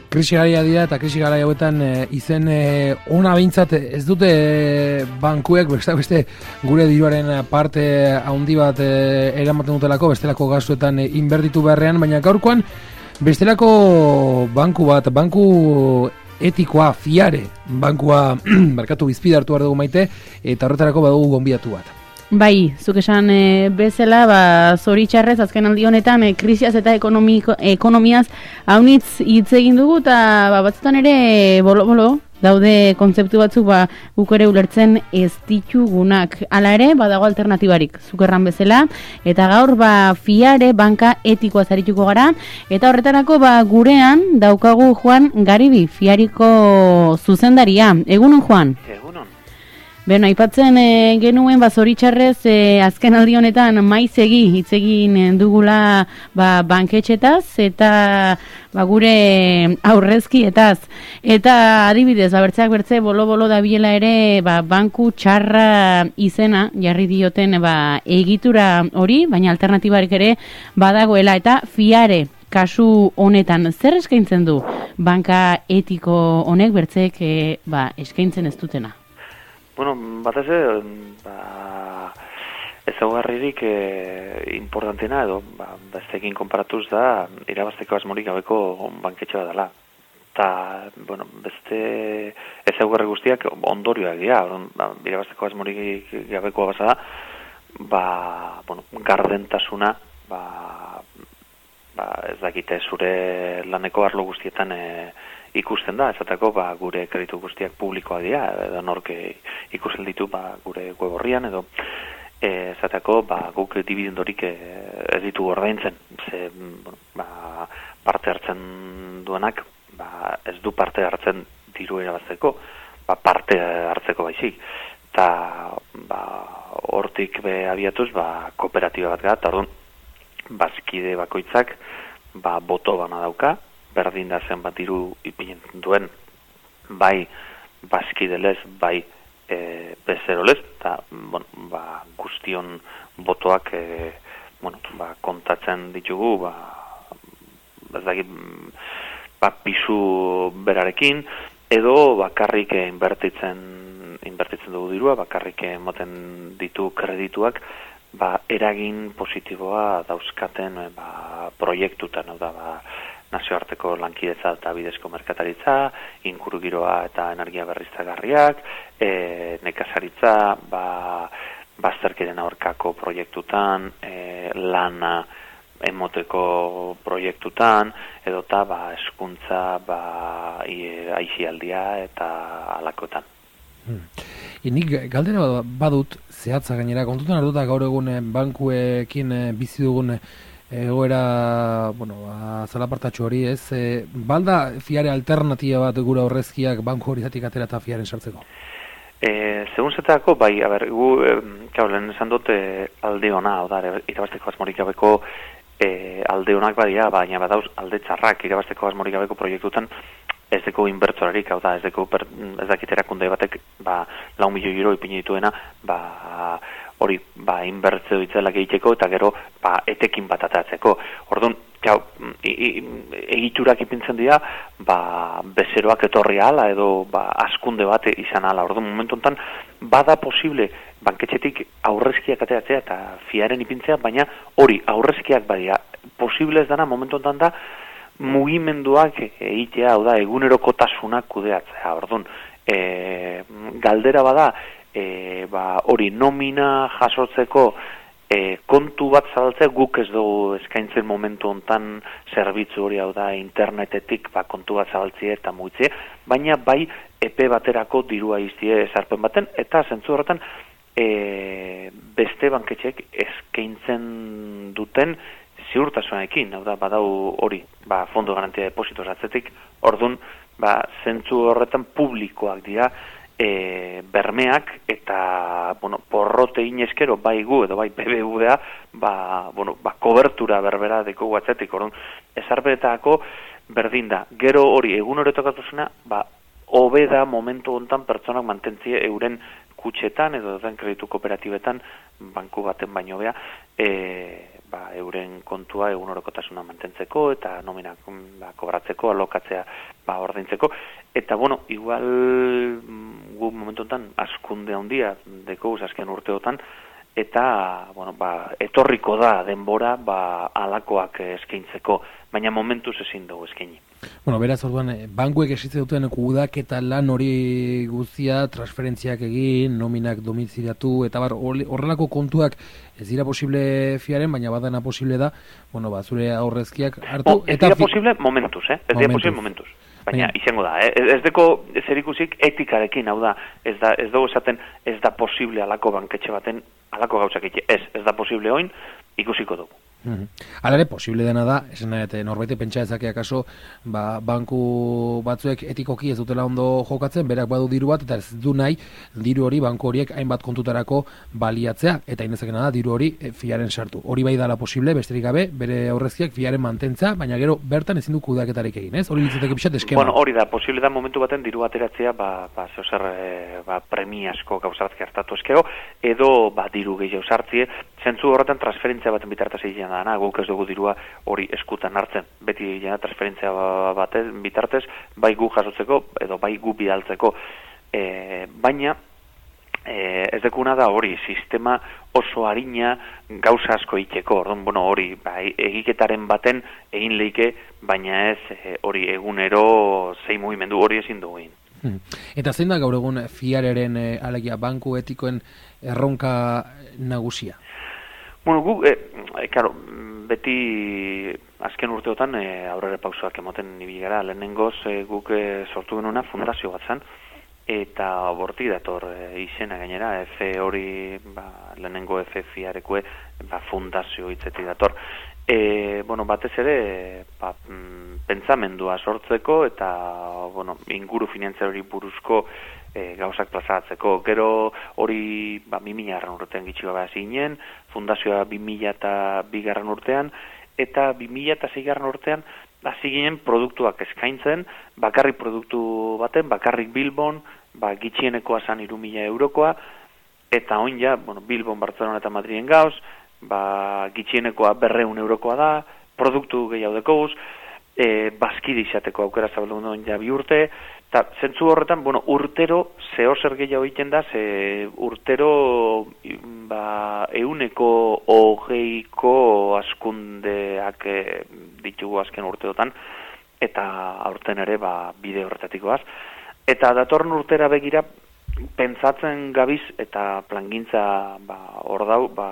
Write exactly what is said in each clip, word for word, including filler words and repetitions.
krisi garaia dira eta krisi garaia hauetan e, izen e, ona behintzat ez dute e, bankuek beste, beste gure diruaren parte handi bat e, eramaten dutelako, bestelako gastuetan e, inbertitu beharrean, baina gaurkoan bestelako banku bat, banku etikoa, fiare, bankua barkatu bizpide hartu behar dugu Maite, eta horretarako badugu gonbidatu bat. Bai, zuk esan e, bezala, ba, zoritxarrez, azken aldi honetan, e, krisiaz eta ekonomiko, ekonomiaz haunitz hitz egin dugu, eta ba, batzutan ere bolo-bolo daude kontzeptu batzuk ba, guk ere ulertzen ez ditugunak. Hala ere, badago alternatibarik, zuk erran bezala, eta gaur ba, fiare banka etikoa zarituko gara, eta horretarako ba, gurean daukagu Juan Garibi, fiariko zuzendaria. Egunon, Juan? Egunon. Beno, aipatzen e, genuen ba, zoritxarrez e, azken aldi honetan maizegi hitz egin dugula ba, banketxetaz eta ba, gure aurrezkietaz. Eta adibidez, ba, bertzeak bertze bolo-bolo dabilela ere ba, banku txarra izena jarri dioten ba, egitura hori, baina alternatibarik ere badagoela eta fiare. Kasu honetan, zer eskaintzen du banka etiko honek bertzeek e, ba, eskaintzen ez dutena? Bueno, batez ere, ba, ezaugarririk e, importantena edo ba, besteekin konparatuz da irabazteko asmorik gabeko banketxe bat dela. Eta, bueno, beste ezaugarri guztiak ondorioak dira, ba, irabazteko asmorik gabekoa basa da, ba, bueno, gardentasuna, ba, ba, ez dakite zure laneko arlo guztietan e, ikusten da, esateko ba, gure kreditu guztiak publikoa dira, edo norke ikusten ditu ba, gure web horrian, edo e, esateko ba, guk dividendorik e, ez ditu ordaintzen, ze bueno, ba, parte hartzen duenak ba, ez du parte hartzen diru irabazteko, ba, parte hartzeko baizik. Eta ba, hortik be abiatuz ba, kooperatiba bat gara, eta orduan bazkide bakoitzak ba, boto bana dauka, berdin da zenbat diru ipinen duen, bai bazkidelez, bai e, bezerolez, eta bueno, ba, guztion botoak e, bueno, ba, kontatzen ditugu, ba, ez dakit, ba, pisu berarekin, edo bakarrik inbertitzen, inbertitzen dugu dirua, bakarrik moten ditu kredituak, ba, eragin positiboa dauzkaten ba, proiektutan, da, ba, nazioarteko lankidetza eta bidezko merkataritza, ingurugiroa eta energia berriztagarriak, e, nekazaritza, ba, bazterketen aurkako proiektutan, e, lana emoteko proiektutan, edota ba, eskuntza ba, aizialdia eta alakotan. Hmm. Inik galdera badut, zehatza gainera, kontutan hartuta gaur egun bankuekin bizi dugun egoera, bueno, zalapartatxo hori ez, e, balda fiare alternatiba bat gura horrezkiak banku horizatik atera eta fiaren sartzeko? E, Segun zetako, bai, a ber, gu, e, kau, lehen esan dut e, alde hona, oda, irabazteko asmorik gabeko e, alde honak badia, baina badauz alde txarrak irabazteko asmorik gabeko proiektutan, ez deko inbertsorarik, hau da, ez deko per, ez dakiterakunde batek, ba, lau milioi euro ipini dituena, ba, hori, ba, inbertzeo itzelak egiteko, eta gero, ba, etekin bat atatzeko. Orduan, jau, egiturak ipintzen dira, ba, bezeroak etorri ala, edo, ba, askunde bat izan ala. Orduan, momentu honetan, bada posible, banketxetik aurrezkiak ateratzea, eta fiaren ipintzea, baina hori, aurrezkiak badia, posible ez dana, momentu honetan da, mugimenduak egitea, hau da, egunerokotasunak kudeatzea. Orduan, e, galdera bada, e, ba, hori nomina jasotzeko e, kontu bat zabaltzea, guk ez dugu eskaintzen momentu hontan zerbitzu hori, hau da, internetetik ba, kontu bat zabaltzea eta mugitzea, baina bai epe baterako dirua iztie esarpen baten, eta zentzu horretan e, beste banketxek eskaintzen duten ziurtasunarekin, hau da, badau hori, ba, fondo garantia depositos atzetik, orduan, ba, zentzu horretan publikoak dira, e, bermeak, eta, bueno, porrote inezkero, bai gu, edo bai B B V A, ba, bueno, ba, kobertura berbera deko atzetik, orduan, ezarberetako berdin da, gero hori, egun horretokatuzuna, ba, hobe da momentu hontan pertsonak mantentzie euren kutxetan edo dauden kreditu kooperatibetan banku baten baino bea e, ba, euren kontua egunerokotasuna mantentzeko eta nomina ba, kobratzeko, alokatzea ba, ordaintzeko. Eta, bueno, igual gu momentu honetan askunde handia deko azken urteotan, eta, bueno, ba, etorriko da denbora ba, alakoak eskaintzeko, baina momentuz ezin dugu eskaini. Bueno, beraz, orduan, bankuek esitze duten kudak eta lan hori guztia, transferentziak egin, nominak domiziliatu, eta bar, horrelako kontuak ez dira posible fiaren, baina badana posible da, bueno, ba, zure aurrezkiak hartu. Oh, ez dira posible momentuz, eh? Ez dira posible momentuz. Baina, izango da, eh? ez deko zerikusik etikarekin, hau da, ez da, ez dugu esaten, ez da posible alako banketxe baten, alako gauzak etxe, ez, ez da posible oin, ikusiko dugu. Mm-hmm. Hala ere, posible dena da, esan nahi, norbaite pentsa ezakea kaso, ba, banku batzuek etikoki ez dutela ondo jokatzen, berak badu diru bat, eta ez du nahi, diru hori banku horiek hainbat kontutarako baliatzea, eta inezakena da, diru hori e, fiaren sartu. Hori bai dala posible, besterik gabe, bere aurrezkiak fiaren mantentza, baina gero bertan ezin du kudaketarik egin, ez? Hori litzateke pixat eskema. Bueno, hori da, posible da momentu baten diru ateratzea, ba, ba, zeozer, e, ba, premiasko gauzabatzki hartatu eskeo, edo, ba, diru gehiago sartzie, zentzu horretan transferentzia baten bitartaz egin dana, guk ez dugu dirua hori eskutan hartzen. Beti egin transferentzia batez bitartez, bai gu jasotzeko, edo bai gu bidaltzeko. E, baina, e, ez dekuna da hori, sistema oso harina gauza asko iteko. Orduan, bueno, hori, bai, egiketaren baten egin leike, baina ez e, hori egunero zei mugimendu hori ezin dugu egin. Hmm. Eta zein da gaur egun fiareren e, alegia banku etikoen erronka nagusia? Bueno, gu, e, karo, beti azken urteotan e, aurrera pausoak emoten ibili gara, lehenengoz e, guk e, sortu genuna fundazio bat zen, eta borti dator e, izena gainera, F hori, ba, lehenengo F fiarekue, ba, fundazio hitzetik dator. E, bueno, batez ere, ba, pentsamendua sortzeko eta, bueno, inguru finanziarori buruzko e, gauzak plazaratzeko. Gero hori, ba, bi mila urtean gitxiko gara zinen, fundazioa bi mila eta bigarren urtean, eta bi mila eta seigarren urtean, hasi ginen produktuak eskaintzen, bakarrik produktu baten, bakarrik Bilbon, ba, gitxienekoa zan hiru mila eurokoa, eta oin ja, bueno, Bilbon, Barcelona eta Madriden gauz, ba, gitxienekoa berreun eurokoa da, produktu gehiago dekoz, e, bazkide izateko aukera zabaldu duen ja bi urte, eta zentzu horretan, bueno, urtero zeo zer gehiago egiten da, ze urtero ba, euneko hogeiko askundeak e, ditugu azken urteotan, eta aurten ere ba, bide horretatikoaz. Eta datorren urtera begira, pentsatzen gabiz eta plangintza ba, hor dau, ba,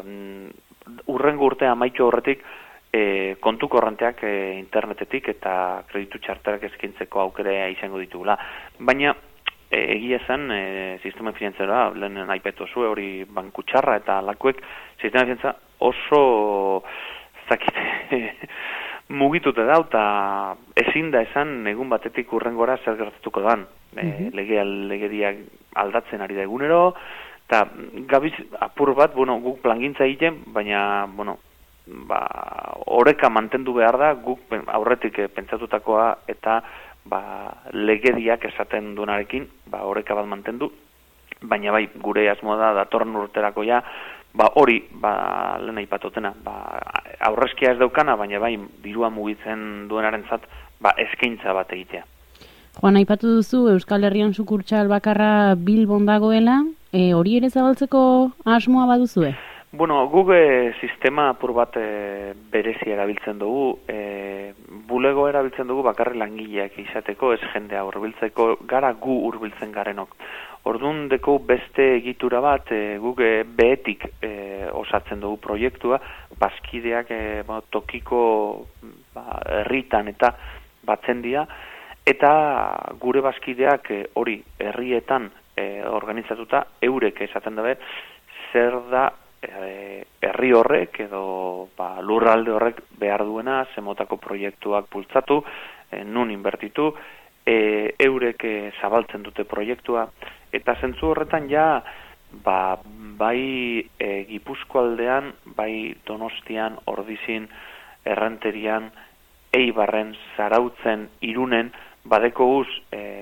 urrengo urtea amaitu horretik e, kontu korranteak e, internetetik eta kreditu txarterak eskaintzeko aukera izango ditugula. Baina e, egia zen e, sistema finanziaroa, lehen aipetu zuen hori banku txarra eta lakuek, sistema finanziaroa oso zakite mugitute dau, eta ezin da esan egun batetik urrengora zer gertatuko dan. Mm-hmm. e, legea legediak aldatzen ari da egunero, eta gabiz apur bat, bueno, guk plangintza egiten, baina, bueno, ba, oreka mantendu behar da, guk aurretik pentsatutakoa, eta ba, legediak esaten duenarekin, ba, oreka bat mantendu, baina bai, gure asmoa da, datorren urterako ja, ba, hori, ba, lehen aipatotena, ba, aurrezkia ez daukana, baina bai, dirua mugitzen duenarentzat, ba, eskaintza bat egitea. Juan, aipatu duzu Euskal Herrian sukurtsal bakarra Bilbon dagoela, e, hori ere zabaltzeko asmoa baduzue? Bueno, Google sistema apur bat e, berezi erabiltzen dugu, e, bulego erabiltzen dugu bakarri langileak izateko, ez jendea hurbiltzeko, gara gu hurbiltzen garenok. Orduan deko beste egitura bat, e, Google behetik e, osatzen dugu proiektua, bazkideak e, bueno, tokiko ba, herritan eta batzen dira, eta gure bazkideak e, hori herrietan e, organizatuta, eurek esaten dabe, zer da herri horrek edo ba, lurralde horrek behar duena, zemotako proiektuak bultzatu, e, nun inbertitu, e, eurek e, zabaltzen dute proiektua, eta zentzu horretan ja, ba, bai e, Gipuzkoaldean, bai Donostian, Ordizin, Errenterian, Eibarren, Zarautzen, Irunen, badeko guz, e,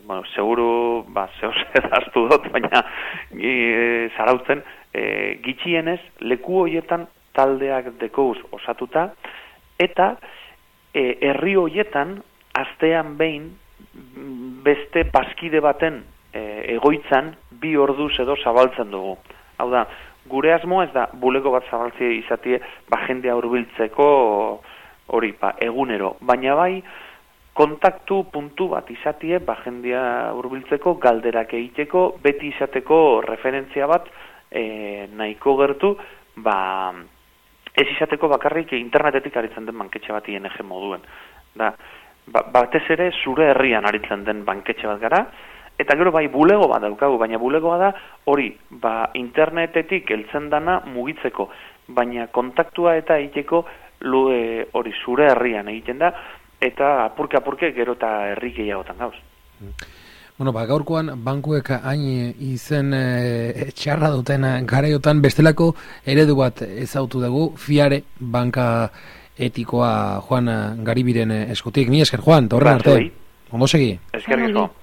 bueno, seguru, ba, zehose daztu dut, baina e, zarautzen, e, gitxienez, leku horietan taldeak dekouz osatuta, eta e, herri horietan, astean behin, beste paskide baten e, egoitzan, bi orduz edo zabaltzen dugu. Hau da, gure asmo ez da, bulego bat zabaltzea izatie, ba, jendea hurbiltzeko hori, ba, egunero. Baina bai, kontaktu puntu bat izatie, ba, jendea hurbiltzeko, galderak egiteko, beti izateko referentzia bat e, nahiko gertu, ba, ez izateko bakarrik internetetik aritzen den banketxe bat I N G moduen. Da, ba, batez ere zure herrian aritzen den banketxe bat gara, eta gero bai bulego bat daukagu, baina bulegoa da hori, ba, internetetik heltzen dana mugitzeko, baina kontaktua eta egiteko hori e, zure herrian egiten da, eta apurke-apurke gero eta herri gehiagotan gauz. Bueno, ba, gaurkoan bankuek hain izen e, txarra duten garaiotan bestelako eredu bat ezautu dugu, Fiare banka etikoa Juan Garibiren eskutik. Ni esker, Juan, torren arte. Ondo segi. Eskerrik asko.